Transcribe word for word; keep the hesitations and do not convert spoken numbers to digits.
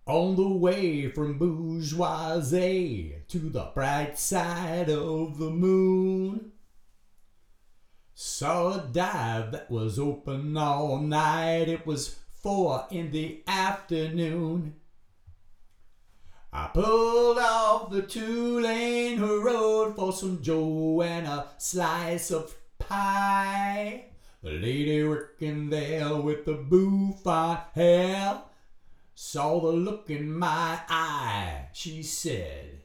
On the way from bourgeoisie to the bright side of the moon, saw a dive that was open all night. It was four in the afternoon. I pulled off the two-lane road for some Joe and a slice of pie. The lady working there with the bouffant hair saw the look in my eye. She said,